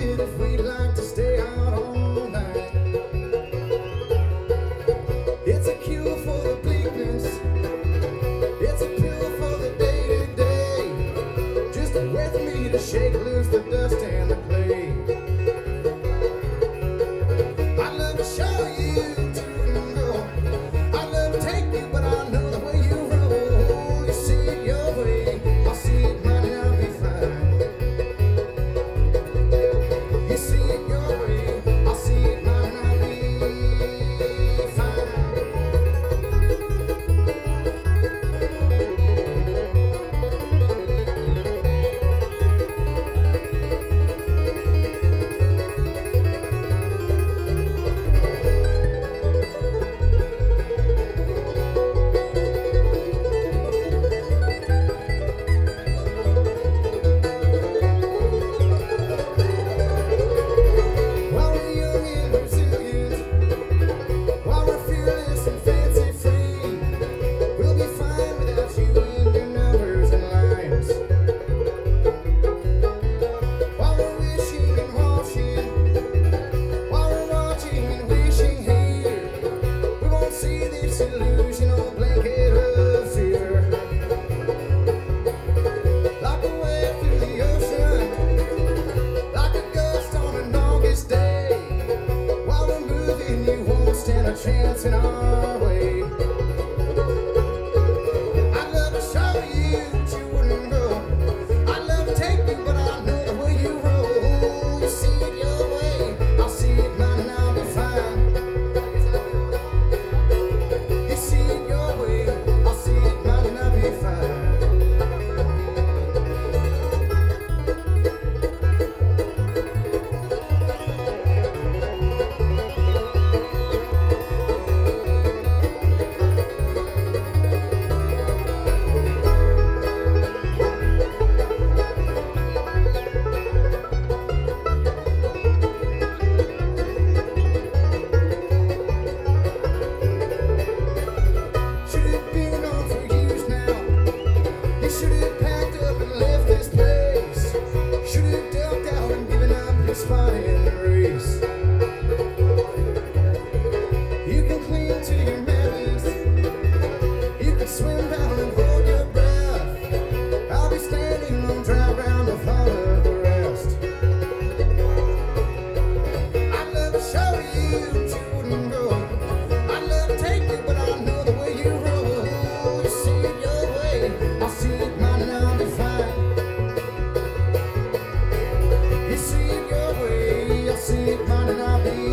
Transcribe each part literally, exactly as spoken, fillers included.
it if we'd like to stay out all night. It's a cure for the bleakness. It's a pill for the day to day. Just with me to shake loose the dust and the clay. I'd love to show you to and go. I'd love to take you, but I know the way you roll. You see it your way, I'll see it mine, and I'll be fine. You see it your way, I'll see it mine, and I'll be fine. While we're young and resilient, while we're fearless and fancy free, we'll be fine without you and your numbers and lines. While we're wishing and washing, while we're watching and wishing here, we won't see this illusional blanket of fear. Like a wave through the ocean, like a gust on an August day. While we're moving, you won't stand a chance in our way. I'd love to show you that you wouldn't go. I'd love to take you, but I know the way you roll. You see it your way, I'll see it mine, and I'll be fine. You see it your way, I'll see it mine, and I'll be fine. Should have been on for years now. You should have packed up and left this place. Should have ducked out and given up your spot in the race. You can cling to your madness. You can swim down and hold your breath. I'll be standing on dry ground with all of the rest. I'd love to show you that you wouldn't go. I'd love to take you, but I know the way you roll. You see it your way, I'll see it mine, and I'll be fine. You see it your way, I'll see it mine, and I'll be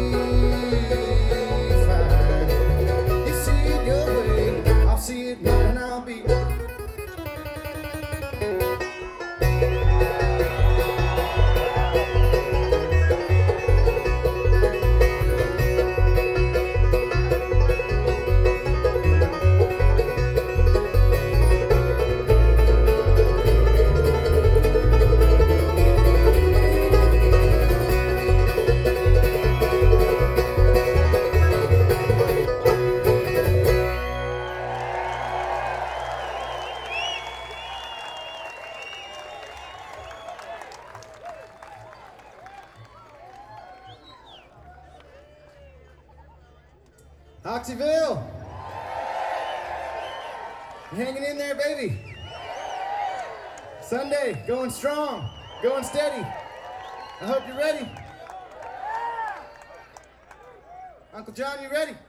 fine. You see it your way, I'll see it mine, and I'll be. Oxyville! You hanging in there, baby? Sunday, going strong, going steady. I hope you're ready. Uncle John, you ready?